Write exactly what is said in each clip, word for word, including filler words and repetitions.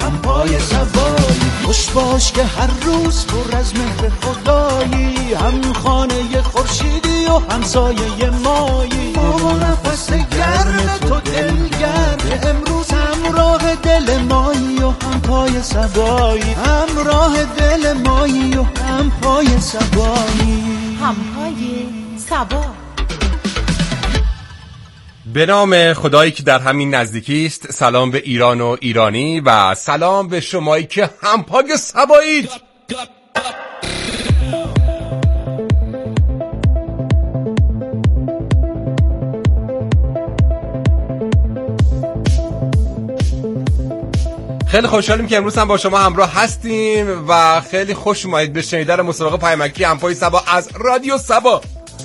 هم پای سوایی. خوش باش که هر روز پر از مهر خدایی، هم خانه خورشیدی و همسایه مایی. با نفس گرم تو دلگرم، امروز همراه دل مایی و هم پای سوایی. همراه دل مایی و هم پای سوایی. هم پای سوا. به نام خدایی که در همین نزدیکی است، سلام به ایران و ایرانی و سلام به شمایی که همپای سبایید. خیلی خوشحالیم که امروز هم با شما همراه هستیم و خیلی خوش اومدید به شنیدن مسابقه پیامکی همپای سبا از رادیو سبا.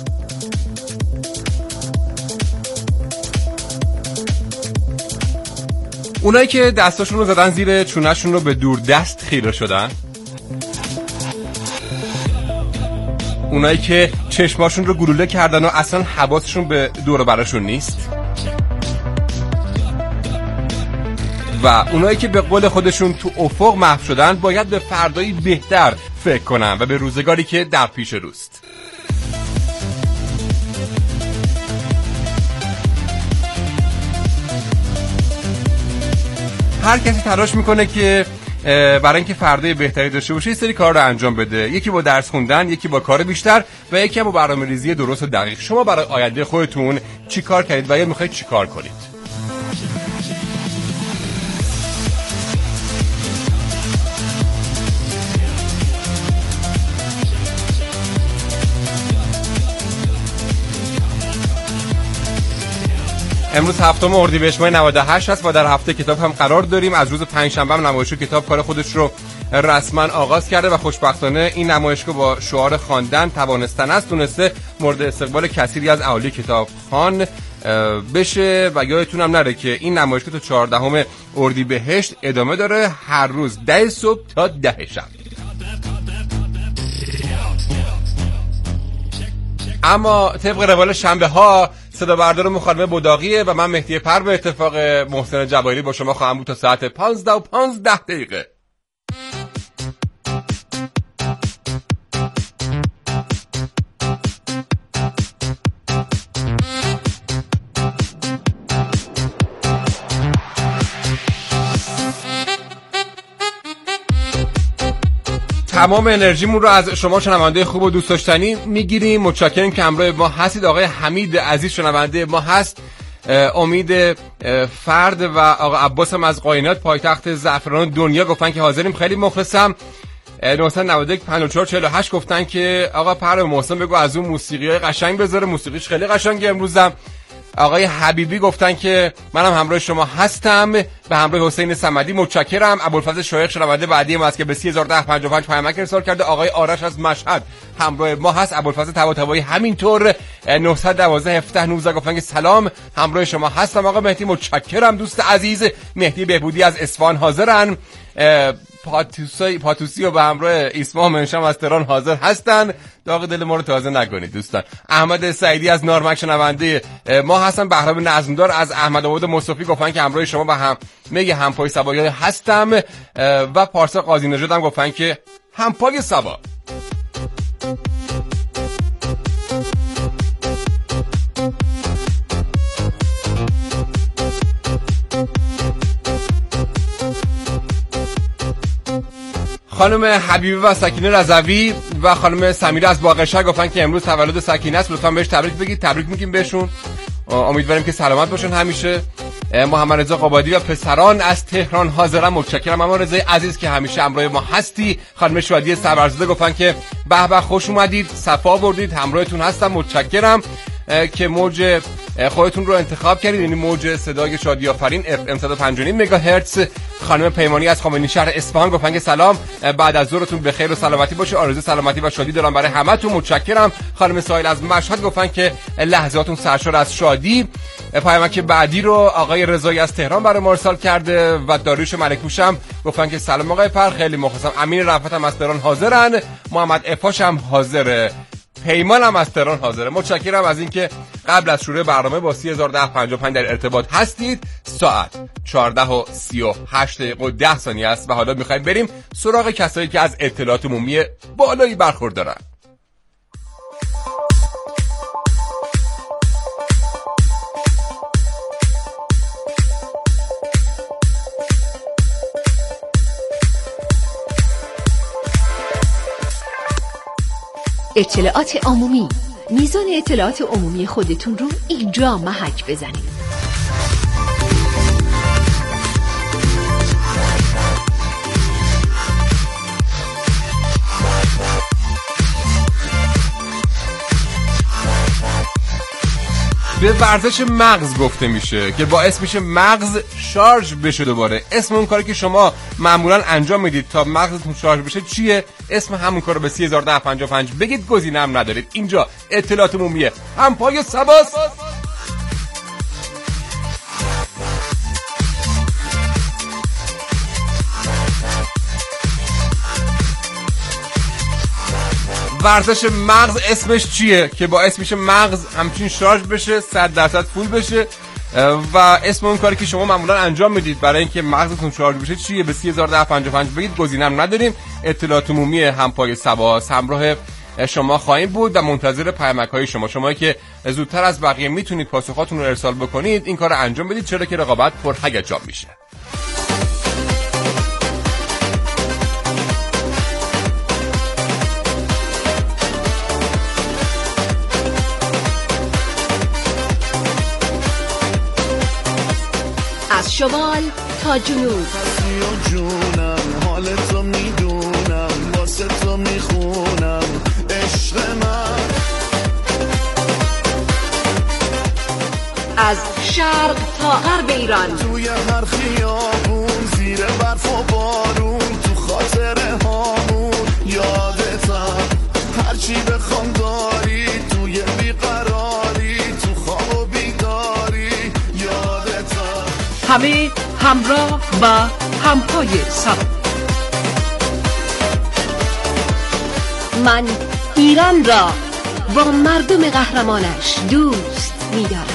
اونایی که دستاشون رو زدن زیر چونهشون رو به دور دست خیره شدن، اونایی که چشماشون رو گلوله کردن و اصلا حواسشون به دور و برشون نیست، و اونایی که به قول خودشون تو افق محو شدن، باید به فردایی بهتر فکر کنن و به روزگاری که در پیش روست. هر کسی تلاش میکنه که برای اینکه فردای بهتری داشته باشه یه سری کار رو انجام بده، یکی با درس خوندن، یکی با کار بیشتر و یکی هم با برنامه‌ریزی درست و دقیق. شما برای آینده خودتون چی کار کردید و یا میخواید چی کار کنید؟ امروز هفتم اردیبهشت ماه نود و هشت است و در هفته کتاب هم قرار داریم. از روز پنجشنبه هم نمایشگاه کتاب کار خودش رو رسما آغاز کرده و خوشبختانه این نمایشگاه با شعار خواندن توانستن است تونسته مورد استقبال کثیری از اهالی کتابخوان بشه و یادتون هم نره که این نمایشگاه تا چهاردهم اردیبهشت ادامه داره، هر روز ده صبح تا ده شب. اما طبق روال شنبه ها صدا بردار مخالمه بوداقیه و من مهدی پر به اتفاق محسن جبایری با شما خواهم بود تا ساعت پانزده و پانزده دقیقه. تمام انرژیمون رو از شما شنونده خوب و دوست داشتنی میگیریم. متشکرم که همراه ما هستید. آقای حمید عزیز شنونده ما هست، امید فرد و آقا عباس هم از قاینات پایتخت زعفران دنیا گفتن که حاضریم، خیلی مخلصم. نه نه یک پنج چهار چهار هشت گفتن که آقا پر محسن بگو از اون موسیقیای قشنگ بذاره، موسیقیش خیلی قشنگه امروزم. آقای حبیبی گفتن که منم همراه شما هستم به همراه حسین صمدی، متشکرم. ابوالفضل شایخ شنونده بعدی ما است که به سه هزار و ده و پنجاه و پنج پیامک ارسال کرده. آقای آرش از مشهد همراه ما هست، ابوالفضل طباطبایی همینطور. نه یک یک هفت هفده نوزده گفتن که سلام همراه شما هستم. آقا مهدی متشکرم. دوست عزیز مهدی بهبودی از اصفهان حاضرن. پاتوسی پاتوسی و به همراه اسما منشم از تهران حاضر هستن. داغ دل ما رو تازه نکنید دوستان. احمد سعیدی از نارمک شنونده ما هستن. بهرام نظمدار از احمد آباد مصطفی گفتن که همراه شما با هم میگه همپای سبایی هستم و پارسا قاضی نژاد هم گفتن که همپای سبا. خانم حبیبه و سکینه رضوی و خانم سمیره از باقرشهر گفتن که امروز تولد سکینه است، لطفا بهش تبریک بگید. تبریک میگیم بهشون، امیدواریم که سلامت باشن همیشه. محمد رضا قبادی و پسران از تهران حاضرم، متشکرم. محمد رضا عزیز که همیشه همراه ما هستی. خانم شادی سرورزاده گفتن که به به خوش اومدید، صفا بردید، همراهتون هستم، متشکرم که موج خودتون رو انتخاب کردید، یعنی موج صدای شادی آفرین اف ام صد و پنج و نیم مگاهرتز. خانم پیمانی از خامنه‌ای شهر اصفهان گفتن که سلام، بعد از ظهرتون به خیر و سلامتی باشه، آرزوی سلامتی و شادی دارم برای همتون، متشکرم. خانم سایل از مشهد گفتن که لحظاتون سرشار از شادی. پیامک بعدی رو آقای رضایی از تهران برای ما ارسال کرده و داریوش ملکوش هم گفتن که سلام آقای پر، خیلی مخلصم. امین رفعت هم از تهران حاضرن. محمد افاش هم حاضره. پیمان هم از تهران حاضره. متشکرم از اینکه قبل از شروع برنامه با سه هزار و ده پنجاه و پنج در ارتباط هستید. ساعت چهارده و سی و هشت دقیقه و ده ثانیه است و حالا میخوایم بریم سراغ کسایی که از اطلاعات عمومی بالایی برخوردارن. اطلاعات عمومی. میزان اطلاعات عمومی خودتون رو اینجا محک بزنید. به ورزش مغز گفته میشه که باعث میشه مغز شارژ بشه دوباره. اسم اون کاری که شما معمولا انجام میدید تا مغزتون شارژ بشه چیه؟ اسم همون کارو به سه هزار و ده پنجاه و پنج بگید، گزینه هم ندارید. اینجا اطلاعات عمومیه. هم پای سباس. ورزش مغز اسمش چیه که باعث میشه مغز همچین شارژ بشه، صد درصد فول بشه؟ و اسم اون کاری که شما معمولا انجام میدید برای اینکه مغزتون شارژ بشه چیه؟ به سه هزار و ده پنجاه و پنج بگید، گزینه هم نداریم. اطلاعات عمومی هم پای سباس همراه شما خواهیم بود و منتظر پیامک‌های شما. شمایی که زودتر از بقیه میتونید پاسخاتون رو ارسال بکنید این کارو انجام بدید، چرا که رقابت پرهیجان میشه. از شمال تا جنوب جونم حال تو میدونم، واسه تو میخونم عشق من. از شرق تا غرب ایران، توی هر خیابون، زیر برف و بارون، تو خاطره هامون یادتم. هرچی بخوام داری، توی بیقراری، تو خواب و بیداری یادتم. همه همراه و همپای سب. من ایران را با مردم قهرمانش دوست می‌دارم.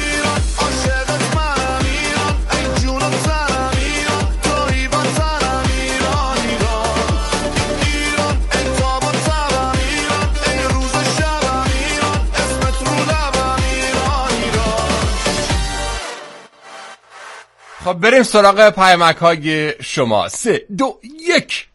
خب بریم سراغ پیامک های شما. سه دو یک.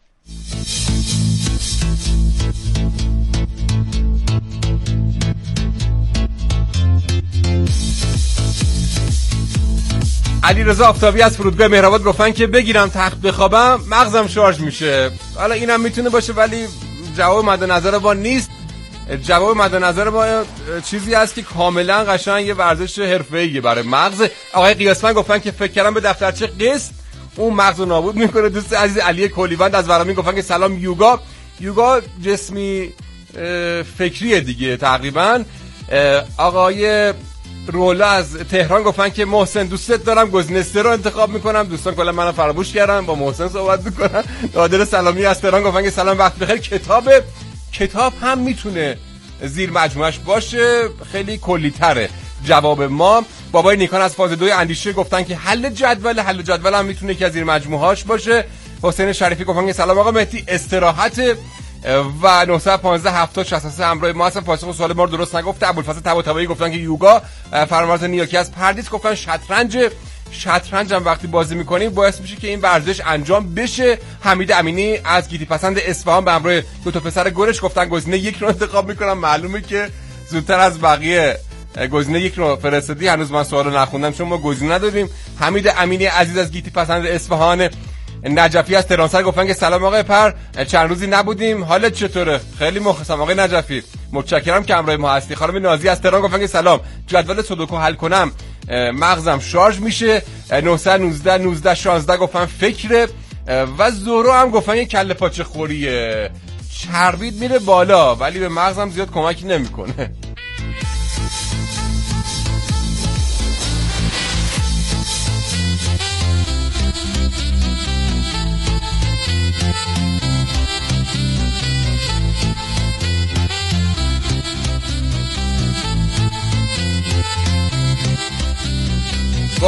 علیرضا آفتابی از فرودگاه مهرآباد گفتن که بگیرم تخت بخوابم مغزم شارژ میشه. حالا اینم میتونه باشه ولی جواب مد نظر ما نیست. جواب مد نظر ما چیزی هست که کاملا قشنگ یه ورزش حرفه‌ایه برای مغز. آقای قیاسمن گفتن که فکر کردم به دفترچه قسط اون مغز رو نابود میکنه. دوست عزیز علی کلیوند از ورامین گفتن که سلام یوگا. یوگا جسمی فکریه دیگه تقریبا. آقای رولا از تهران گفتن که محسن دوستت دارم، گزینه سه رو انتخاب میکنم. دوستان کلا منو فراموش کردن، با محسن صحبت میکنن. نادر سلامی از تهران گفتن که سلام وقت بخیر. کتاب کتاب هم میتونه زیر مجموعش باشه، خیلی کلی تره. جواب ما. بابای نیکان از فاز دوی اندیشه گفتن که حل جدول حل جدول هم میتونه که از زیر مجموعهاش باشه. حسین شریفی گفتن که سلام آقا مهدی استراحت و نه یک پنج هفتاد شصت و سه همراه ما هستن. پاسخ سوال ما رو درست نگفته. ابوالفضل طباطبایی گفتن که یوگا. فرمانرز نیاکی از پردیس گفتن شطرنج. شطرنج هم وقتی بازی میکنیم باعث میشه که این ورزش انجام بشه. حمید امینی از گیتی پسند اصفهان به همراه دو تا پسر گلش گفتن گزینه یک رو انتخاب میکنم. معلومه که زودتر از بقیه گزینه یک رو فرستادی. هنوز من سوالو نخوندم چون ما گزینه ندادیم. حمید امینی عزیز از گیتی پسند اصفهان. نجفی از تهرانسر گفتن که سلام آقای پر، چند روزی نبودیم، حالت چطوره؟ خیلی مخلصم آقای نجفی، متشکرم که همراه ما هستی. خانم نازی از تهران گفتن که سلام، جدول سودوکو حل کنم مغزم شارژ میشه. نهصد و نوزده نوزده شانزده گفتن فکره. و زورو هم گفتن که کله پاچه خوریه، چربید میره بالا ولی به مغزم زیاد کمکی نمیکنه.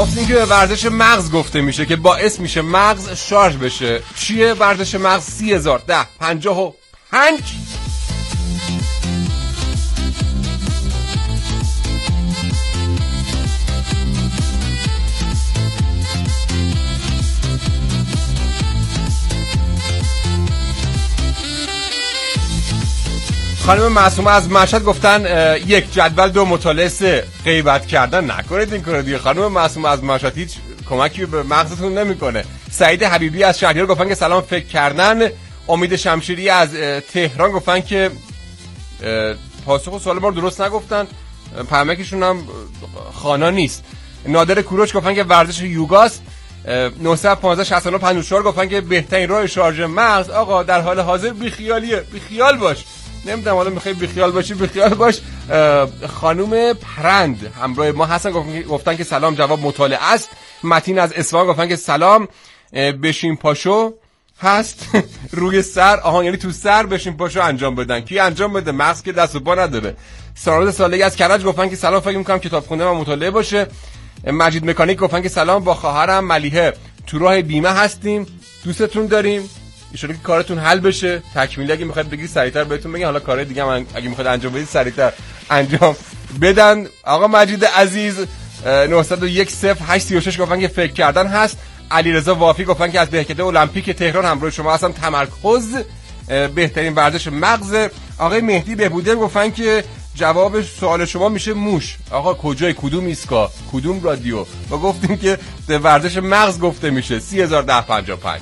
گفتیم که ورزش مغز گفته میشه که باعث میشه مغز شارژ بشه. چیه ورزش مغز؟ سی هزار ده پنجاه و پنج. خانم معصومه از مشهد گفتن یک جدول، دو مطالعه، سه غیبت کردن. نکنید این کارو دیگه خانم معصومه از مشهد، هیچ کمکی به مغزتون نمیکنه. سعید حبیبی از شهریار گفتن که سلام فکر کردن. امید شمشیری از تهران گفتن که پاسخ سوال ما رو درست نگفتن، پیامکشون هم خوانا نیست. نادر کوروش گفتن که ورزش یوگاست. نهصد و پانزده شصت و نه پنجاه و چهار گفتن که بهترین راه شارژ مغز آقا در حال حاضر بیخیالیه. بیخیال باش. نمیدونم حالا میخوای بیخیال باشی بیخیال باش. خانوم پرند همراه ما هستن گفتن که سلام، جواب مطالعه است. متین از اصفهان گفتن که سلام، بشین پاشو هست روی سر. آها یعنی تو سر بشین پاشو انجام بدن. کی انجام بده؟ مغز که دست و پا نداره. ساراد سالگی از کرج گفتن که سلام، فکر میکنم کتاب خونده و مطالعه باشه. مجید مکانیک گفتن که سلام، با خواهرم ملیحه تو راه بیمه هستیم، دوستتون داریم، ایشالا که کارتون حل بشه. تکمیلی اگه میخواید بگید سریعتر بهتون بگم، حالا کارهای دیگه هم اگه میخواید انجام بدید سریعتر انجام بدن. آقا مجید عزیز نهصد و یک صفر هشت سی و شش گفتن که فکر کردن هست. علیرضا وافی گفتن که از دهکده المپیک تهران همراه شما هستم، تمرکز بهترین ورزش مغز. آقای مهدی بهبوده گفتن که جواب سوال شما میشه موش. آقا کجای کدوم ایسکا کدوم رادیو؟ ما گفتیم که ورزش مغز گفته میشه. سی هزار ده پنجاه و پنج.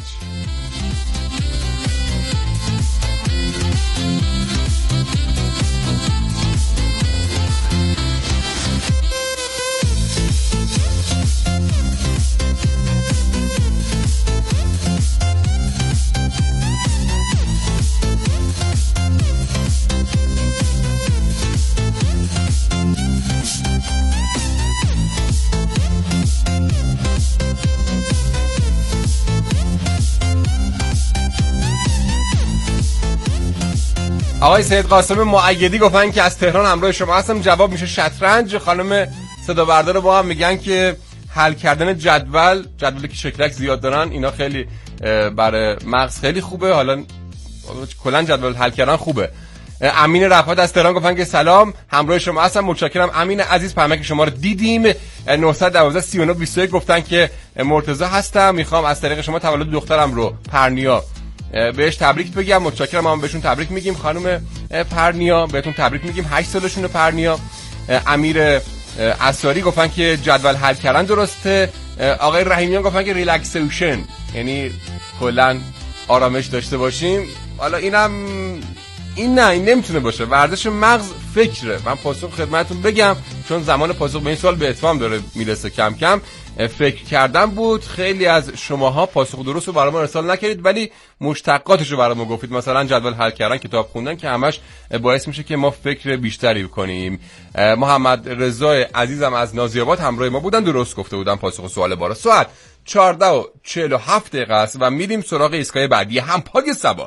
آقای سید قاسم مؤیدی گفتن که از تهران همراه شما هستم، جواب میشه شطرنج. خانم صدا بردار با هم میگن که حل کردن جدول، جدولی که شکلک زیاد دارن اینا خیلی برای مغز خیلی خوبه، حالا کلا جدول حل کردن خوبه. امین رفعت از تهران گفتن که سلام، همراه شما هستم، متشکرم امین عزیز، پیامک شما رو دیدیم. نهصد و دوازده سی و نه بیست و یک گفتن که مرتضی هستم، میخوام از طریق شما تولد دخترم رو پرنیا بهش تبریک بگم. متشکرم، ما بهشون تبریک میگیم. خانم پرنیا بهتون تبریک میگیم، هشت سالشونه پرنیا. امیر اساری گفتن که جدول حل کردن درسته. آقای رحیمیان گفتن که ریلکسیشن یعنی کلا آرامش داشته باشیم. حالا اینم این نه این نمیتونه باشه، ورزش مغز فکره. من پاسخ خدمتتون بگم چون زمان پاسخ به این سوال به اتمام داره میرسه کم کم. فکر کردن بود. خیلی از شماها پاسخ درست رو برای ما ارسال نکردید ولی مشتقاتش رو برای ما گفتید، مثلا جدول حل کردن، کتاب خوندن که همش باعث میشه که ما فکر بیشتری بکنیم. محمد رضا عزیزم از نازی‌آباد همراه ما بودن، درست گفته بودن پاسخ سوال بارا. ساعت چهارده و چهل و هفت دقیقه است و میریم سراغ ایستگاه بعدی، همپای سبا.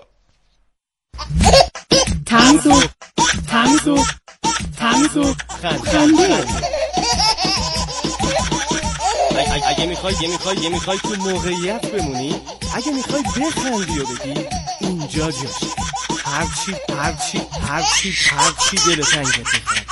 تمیزو تمیزو تمیزو خنده. اگه میخوای یه میخوای یه میخوای تو موقعیت بمونی، اگه میخوای بخندی و بگی اینجا جاشه. هرچی هرچی هرچی هرچی دل تنگت میکنه.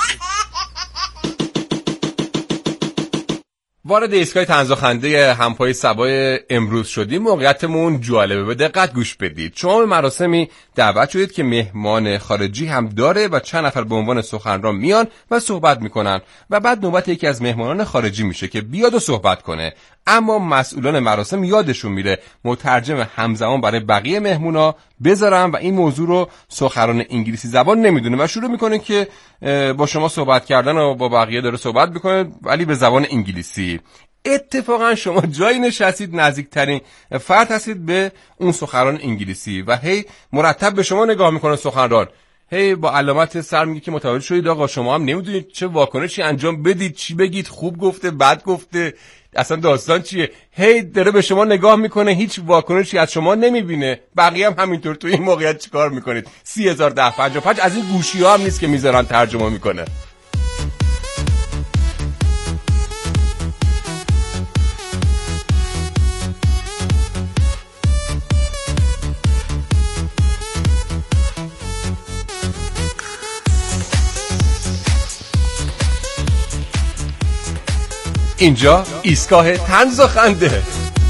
وارد ایستگاه طنز و خنده همپای سبای امروز شدیم. موقعیتمون جالبه، به دقت گوش بدید. شما مراسمی دعوت شدید که مهمان خارجی هم داره و چند نفر به عنوان سخنران میان و صحبت میکنن و بعد نوبت یکی از مهمانان خارجی میشه که بیاد و صحبت کنه، اما مسئولان مراسم یادشون میره مترجم همزمان برای بقیه مهمونا بذارن و این موضوع رو سخنران انگلیسی زبان نمیدونه و شروع میکنه که با شما صحبت کردن و با بقیه داره صحبت میکنه ولی به زبان انگلیسی. اتفاقا شما جایی نشستید نزدیکترین فرد هستید به اون سخنران انگلیسی و هی مرتب به شما نگاه میکنه سخنران، هی با علامت سر میگه که متوجه شدید آقا شما هم نمیدونید چه واکنشی انجام بدید، چی بگید، خوب گفته بد گفته، اصلا داستان چیه. هی داره به شما نگاه میکنه، هیچ واکنشی از شما نمیبینه. بقیه هم همینطور. تو این موقعیت چیکار میکنید؟ سی هزار ده پنجاه و پنج از این گوشی ها هم نیست که میذارن ترجمه میکنه. اینجا ایستگاه طنز و خنده.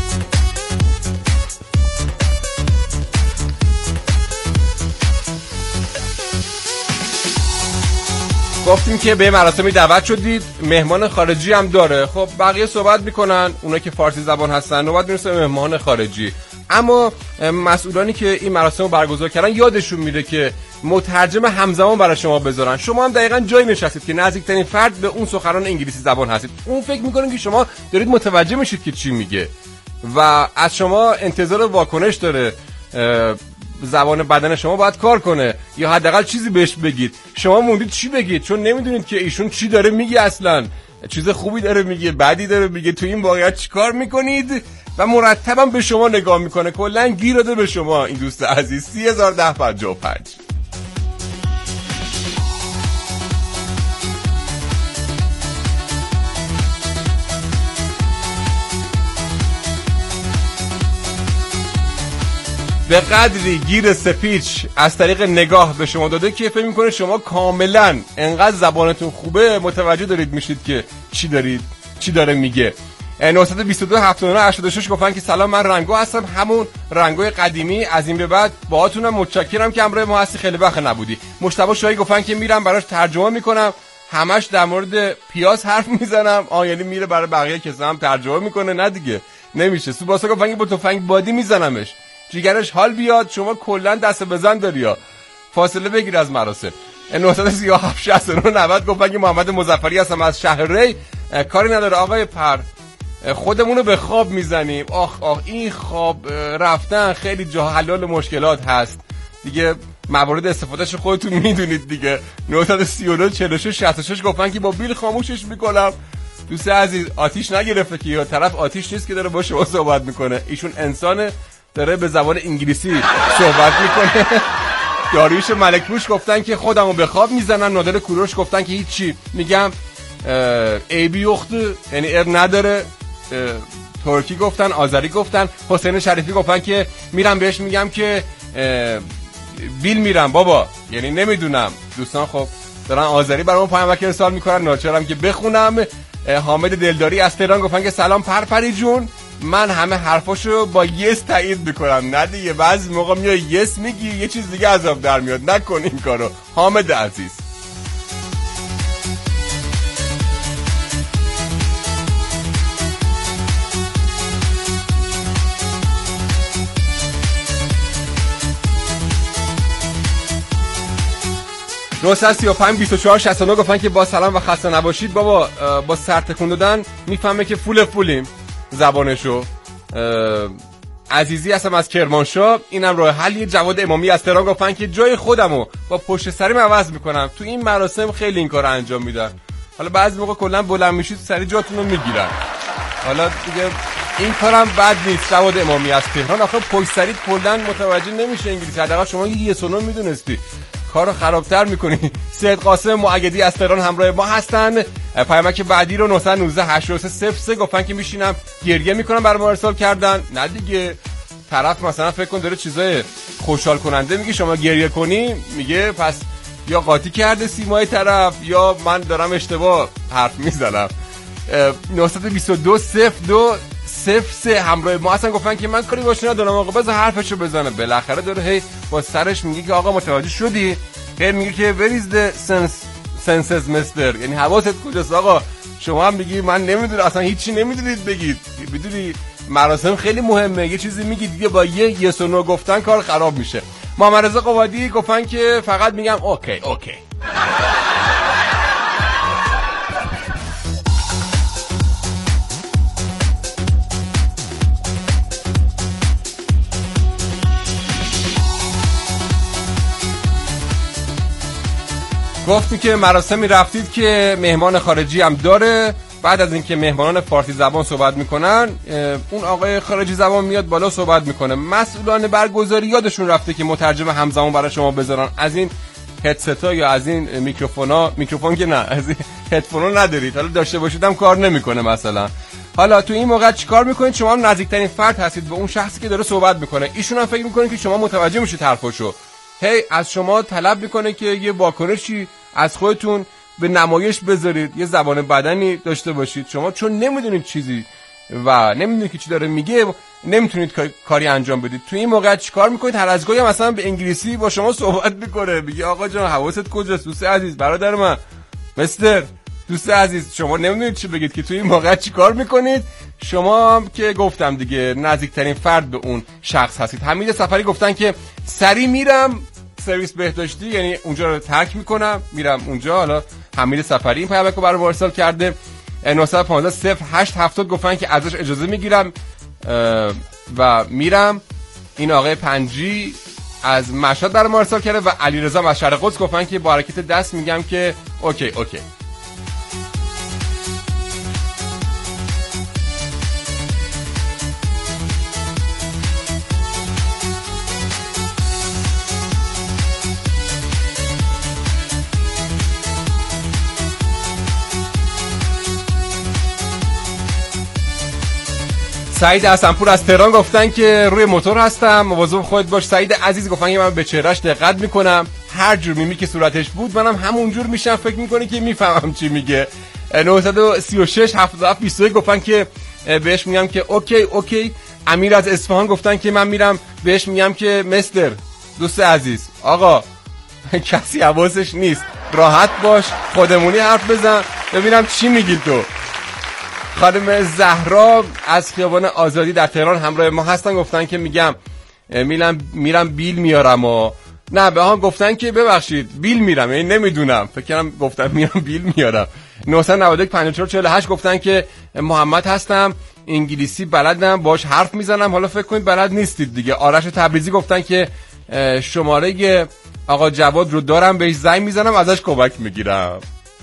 گفتیم که به مراسمی دعوت شدید، مهمان خارجی هم داره. خب بقیه صحبت میکنن، اونا که فارسی زبان هستن نوبت میرسه مهمان خارجی. اما مسئولانی که این مراسم رو برگزار کردن یادشون میره که مترجم همزمان برای شما بذارن. شما هم دقیقاً جایی نشستید که نزدیکترین فرد به اون سخنران انگلیسی زبان هستید. اون فکر میکنه که شما دارید متوجه میشید که چی میگه و از شما انتظار واکنش داره. زبان بدن شما باید کار کنه یا حداقل چیزی بهش بگید. شما موندید چی بگید، چون نمیدونید که ایشون چی داره میگه، اصلا چیز خوبی داره میگه، بدی داره میگه، تو این واقعیت چیکار میکنید و مرتبا به شما نگاه میکنه. کلا گیر داده به شما این دوست عزیز. سی هزار ده پنجاه و پنج. به قدری گیر سپیچ از طریق نگاه به شما داده که فکر میکنه شما کاملا انقدر زبانتون خوبه متوجه دارید میشید که چی دارید چی داره میگه. نه دو دو هفتاد و نه هشتاد و شش گفتن که سلام، من رنگو هستم، همون رنگوی قدیمی. از این به بعد باهاتونم متشکرم که همراه ما هستی، خیلی وقت نبودی. مجتبی شاهی گفتن که میرم براش ترجمه میکنم، همش در مورد پیاز حرف میزنم. آ یعنی میره برای بقیه کسا هم ترجمه میکنه؟ نه دیگه نمیشه. سوباسا گفتن که با تفنگ بادی میزنمش، جیگرش حال بیاد. شما کلا دست بزن داری ها، فاصله بگیر از مراسم. نه سه هفت شصت و نه نود گفتن که محمد مظفری هستم از شهر ری. کاری نداره آقای پر، خودمونو به خواب میزنیم. آخ آخ این خواب رفتن خیلی جا حلال مشکلات هست دیگه، موارد استفادهش خودتون میدونید دیگه. نه سه نه چهل و شش شصت و شش گفتن که با بیل خاموشش میکنم. دوست عزیز آتیش نگرفته که، یا طرف آتیش نیست که داره با شما صحبت میکنه، ایشون انسانه داره به زبان انگلیسی صحبت میکنه. داریوش ملکپوش گفتن که خودمو به خواب میزنم. نادر کوروش گفتن که هیچی، میگم ای بی اخت یعنی ار نداره. ترکی گفتن، آذری گفتن. حسین شریفی گفتن که میرم بهش میگم که بیل میرم بابا، یعنی نمیدونم. دوستان خب دارن آذری برام پیامک ارسال میکنن، ناچارم که بخونم. حامد دلداری از تهران گفتن که سلام پرپری جون، من همه حرفاشو با یس تایید میکنم. نه دیگه بعضی موقع میای یس میگی یه چیز دیگه عذاب در میاد، نکن این کارو حامد عزیز. نه سه پنج بیست و چهار شصت و نه گفتن که با سلام و خسته نباشید. بابا با سر تکون دادن میفهمه که فول فولیم زبانشو. عزیزی هستم از کرمانشاه، اینم راه حلی. جواد امامی از تهران گفتن که جای خودمو با پشت سریم عوض میکنم، تو این مراسم خیلی این کارو انجام میدن. حالا بعضی موقع کلا بلند میشید سری جاتون رو میگیرن، حالا دیگه این کارم بد نیست. جواد امامی از تهران آخه پشت سریت کلا متوجه نمیشه انگلیسی، حداقل شما یه سونو میدونستی، کارو خرابتر میکنی. سید قاسم معیدی از تهران همراه ما هستن. پیامک بعدی رو نه یک نه هشت سه صفر سه گفتن که میشینم گریه میکنم برای ما ارسال کردن. نه دیگه طرف مثلا فکر کن داره چیزای خوشحال کننده میگه، شما گریه کنی میگه پس یا قاطی کرده سیمای طرف یا من دارم اشتباه حرف میزنم. نه دو دو صفر دو صفر سه همراه ما هستن گفتن که من کاری باشه ندارم آقا، بذار حرفشو بزنه. بالاخره داره هی با سرش میگه که آقا متوجه شدی؟ هی میگه که where is the sense senses mister، یعنی حواست کجاست آقا؟ شما هم میگی من نمیدونم، اصلا هیچی نمیدونید بگید. بدونی مراسم خیلی مهمه، یه چیزی میگی دیگه با یه یس و نو گفتن کار خراب میشه. محمد رضا قوادی گفتن که فقط میگم اوکی اوکی. گفتیم که مراسمی رفتید که مهمان خارجی هم داره. بعد از اینکه مهمانان فارسی زبان صحبت میکنن، اون آقای خارجی زبان میاد بالا صحبت میکنه. مسئولان برگزاری یادشون رفته که مترجم همزمان برای شما بذارن. از این هدستا یا از این میکروفونا، میکروفون که نه، از این هدفونا ندارید، حالا داشته باشید هم کار نمیکنه مثلا. حالا تو این موقع چیکار میکنید؟ شما هم نزدیکترین فرد هستید به اون شخصی که داره صحبت میکنه. ایشون هم فکر میکنه که شما متوجه میشید حرفشو. هی از شما طلب میکنه که یه واکنشی از خودتون به نمایش بذارید، یه زبان بدنی داشته باشید. شما چون نمیدونید چیزی و نمیدونید که چی داره میگه، نمیتونید کاری انجام بدید. تو این موقع چیکار میکنید؟ هر از گاهی مثلا به انگلیسی با شما صحبت میکنه، میگه آقا جان حواست کجاست؟ دوست عزیز، برادر من، مستر، دوست عزیز، شما نمیدونید چی بگید که تو این موقع چیکار میکنید؟ شما که گفتم دیگه نزدیکترین فرد به اون شخص هستید. حمید سفری گفتن که سری میرم سرویس بهداشتی، یعنی اونجا رو ترک میکنم میرم اونجا. حالا حمید سفری این پیامک رو برام ارسال کرده. نه یک پنج صفر هشت هفتاد گفتن که ازش اجازه میگیرم و میرم. این آقای پنجی از مشهد برام ارسال کرده و علیرضا از شرق قدس گفتن که با حرکت دست میگم که اوکی اوکی. سعید حسنپور از تهران گفتن که روی موتور هستم، مواظب خودت باش. سعید عزیز گفتن که من به چهرهش دقت میکنم، هر جور میمی که صورتش بود منم همون جور میشم، فکر میکنه که میفهمم چی میگه. نه سه شش هفت هفت بیست و یک گفتن که بهش میگم که اوکی اوکی. امیر از اصفهان گفتن که من میرم بهش میگم که مستر، دوست عزیز، آقا کسی حواسش نیست، راحت باش، خودمونی حرف بزن ببینم چی میگی تو. خانم زهرا از خیابان آزادی در تهران همراه ما هستن، گفتن که میگم میرم میرم بیل میارم و نه به ها گفتن که ببخشید بیل میرم، یعنی نمیدونم، فکر کنم گفتم میرم بیل میارم. نه نه یک پنج چهار چهار هشت گفتن که محمد هستم، انگلیسی بلدم، باش حرف میزنم، حالا فکر کنید بلد نیستید دیگه. آرش تبریزی گفتن که شماره آقا جواد رو دارم، بهش زنگ میزنم، ازش کمک میگیرم.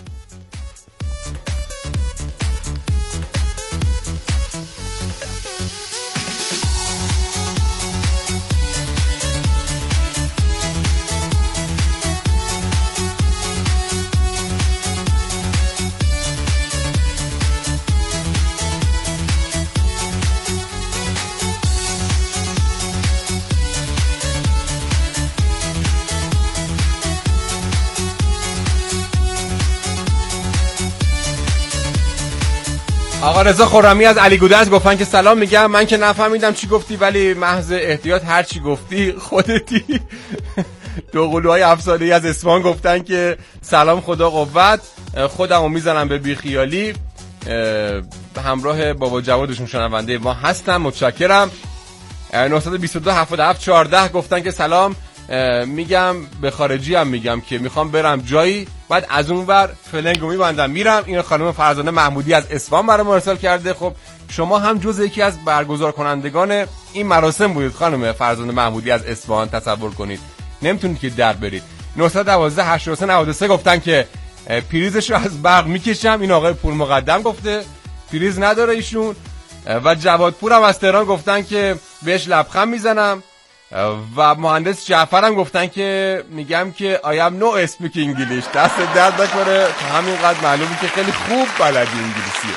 آقا رضا خرمی از علی گودرز گفتن که سلام، میگم من که نفهمیدم چی گفتی ولی محض احتیاط هر چی گفتی خودتی. دو قلوهای افسانه‌ای از اصفهان گفتن که سلام، خدا قوت، خودمو میزنم به بیخیالی، همراه بابا جوادشون شنونده ما هستم، متشکرم. نه دو دو هفت هفت چهارده گفتن که سلام، میگم به خارجی هم میگم که میخوام برم جایی، بعد از اون ور فلنگو میبندم میرم. این خانم فرزانه محمودی از اصفهان برام ارسال کرده. خب شما هم جز یکی از برگزار کنندگان این مراسم بودید خانم فرزانه محمودی از اصفهان، تصور کنید نمیتونید که در برید. نه یک دو هشت سه نه سه گفتن که پریزش رو از برق میکشم. این آقای پور مقدم گفته پریز نداره ایشون. و جوادپور هم از تهران گفتن که بهش لبخند میزنم. و مهندس جعفر هم گفتن که میگم که I am no speak English. دست درد نکنه، همینقدر معلومه که خیلی خوب بلدی انگلیسیه.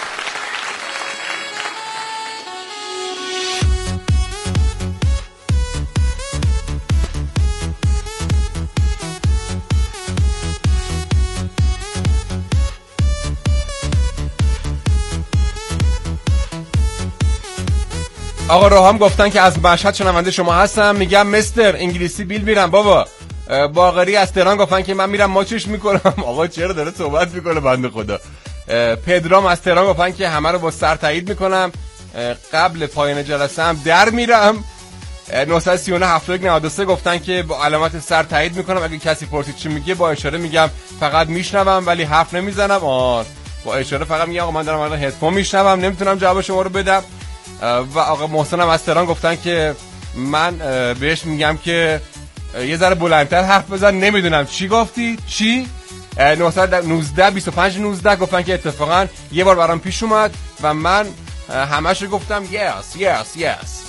آقا روحام گفتن که از مشهد شنونده شما هستم، میگم مستر انگلیسی بیل میرم بابا. باقری از تهران گفتن که من میرم ماچش میکنم. آقا چرا داره صحبت میکنه بنده خدا. پدرام از تهران گفتن که همه رو با سر تایید میکنم، قبل پایان جلسه هم در میرم. نه سه نه هفت یک نه سه گفتن که با علامت سر تایید میکنم، اگه کسی پرسید چی میگه با اشاره میگم فقط میشنوم ولی حرف نمیزنم. آه با اشاره فقط میگم آقا من دارم الان هدفون میشنوم، نمیتونم جواب شما رو بدم. و آقا محسن هم از تهران گفتن که من بهش میگم که یه ذره بلندتر حرف بزن، نمیدونم چی گفتی چی. نه یک بیست و پنج نوزده گفتن که اتفاقا یه بار برام پیش اومد و من همش رو گفتم yes yes yes.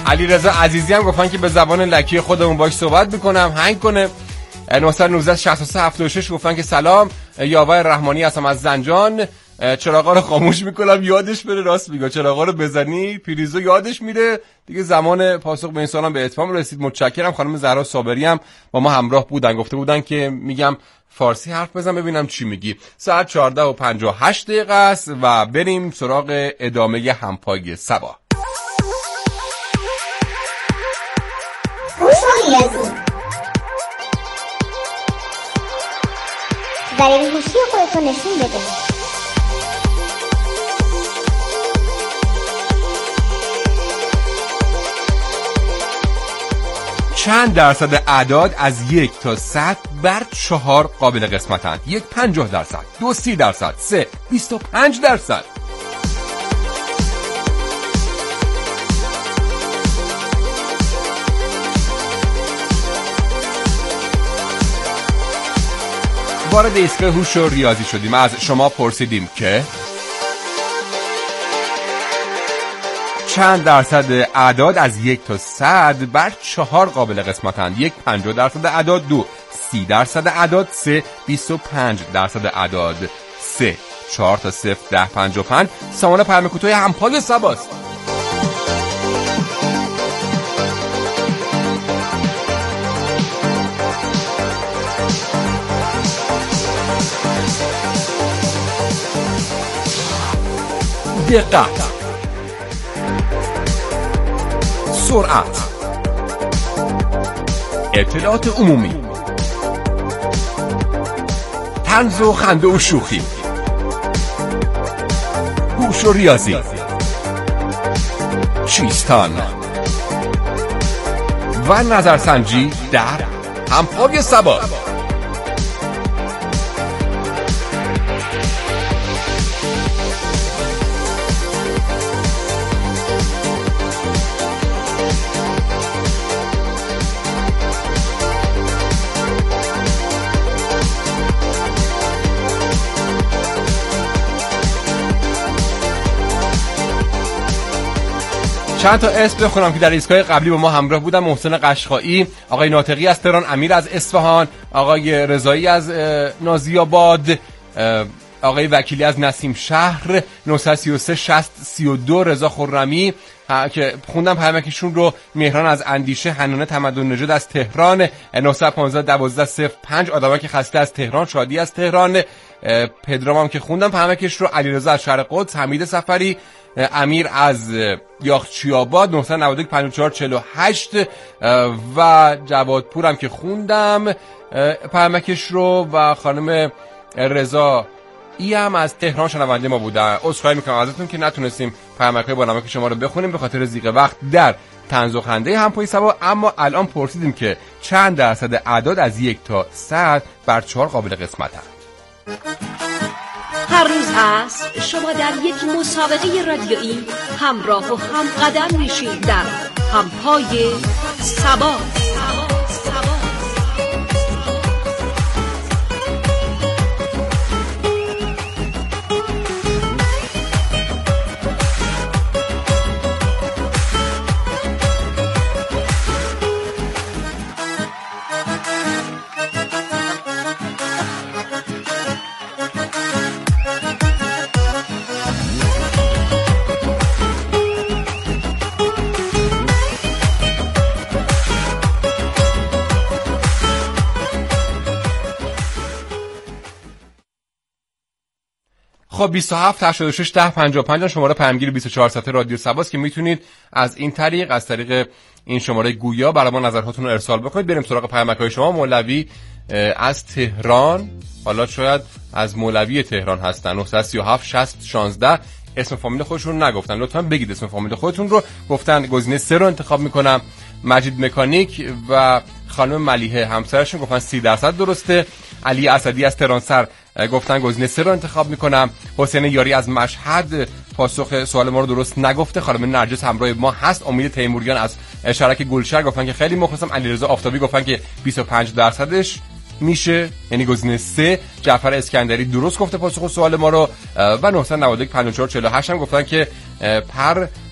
علیرضا عزیزی هم گفتن که به زبان لکی خودمون باش صحبت میکنم، هنگ کنه. نه یک نه شش سه هفت شش گفتن که سلام، یاور رحمانی هستم از زنجان، چراغا رو خاموش میکنم یادش بره. راست میگه، چراغا رو بزنی پریزو یادش میره دیگه. زمان پاسخ به این سوالم به اتمام رسید. متشکرم. خانم زهرا صابری هم با ما همراه بودن، گفته بودن که میگم فارسی حرف بزن ببینم چی میگی. ساعت چهارده و پنجاه و هشت دقیقه است و بریم سراغ ادامه همپای صبا. ضریب هوشی خودتو نشون بده. چند درصد اعداد از یک تا صد بر چهار قابل قسمتند؟ یک پنجاه درصد، دو سی درصد، سه بیست و پنج درصد. وارد ایستگاه هوش و ریاضی شدیم. از شما پرسیدیم که چند درصد اعداد از یک تا صد بر چهار قابل قسمتند؟ یک پنجاه درصد اعداد، دو سی درصد اعداد، سه بیست و پنج درصد اعداد. سه چهار تا صفر ده پنجاه و پنج سامان پیام کوتاه همپای صباست. دقت، سرعت، اطلاعات عمومی، طنز و خنده و شوخی، هوش و ریاضی، چیستان و نظرسنجی در همپای صبا. چند تا اسم بخونم که در ایستگاه قبلی با ما همراه بودن. محسن قشقایی، آقای ناطقی از تهران، امیر از اصفهان، آقای رضایی از نازی آباد، آقای وکیلی از نسیم شهر، نه سه سه شصت سی و دو رضا خرمی که خوندم پیامکشون رو، مهران از اندیشه، حنانه تمدن نژاد از تهران، نه یک پنج یک یک صفر پنج آدمک خسته از تهران، شادی از تهران، پدرام هم که خوندم پیامکش رو، علیرضا از شهر قدس، حمید سفری، امیر از یاخچی آباد، نه نه یک پنج چهار چهار هشت و جوادپور هم که خوندم پیامکش رو، و خانم رضا ای هم از تهران شنونده ما بودن. عذرخواهی میکنم ازتون که نتونستیم پیامک‌های بانمک شما رو بخونیم به خاطر ضیق وقت در طنز و خنده همپای صبا. اما الان پرسیدیم که چند درصد اعداد از یک تا صد بر چهار قابل قسمتند؟ هر روز هست شما در یک مسابقه رادیویی همراه و هم قدم میشید در همپای صبا. خب بیست و هفت هشتاد و شش ده پنجاه و پنج شماره پیامگیر بیست و چهار ساعته رادیو صباست که میتونید از این طریق از طریق این شماره گویا برای ما نظراتتون رو ارسال بکنید. بریم سراغ پیامک‌های شما. مولوی از تهران، حالا شاید از مولوی تهران هستن، نه سه هفت شصت شانزده اسم فامیل خودشون رو نگفتن، لطفا بگید اسم فامیل خودتون رو. گفتن گزینه سه رو انتخاب میکنم. مجید مکانیک و خانم ملیحه همسرشون گفتن سی درصد درسته. علی اسدی از تهران سر گفتن گزینه سه رو انتخاب میکنم. حسین یاری از مشهد پاسخ سوال ما رو درست نگفته. خانم نرجس همراه ما هست. امید تیموریان از شرک گلشهر گفتن که خیلی مخلصم. علیرضا آفتابی گفتن که بیست و پنج درصدش میشه، یعنی گزینه سه. جعفر اسکندری درست گفته پاسخ سوال ما رو. و نه نه یک پنج چهار چهار هشت هم گفتن که پر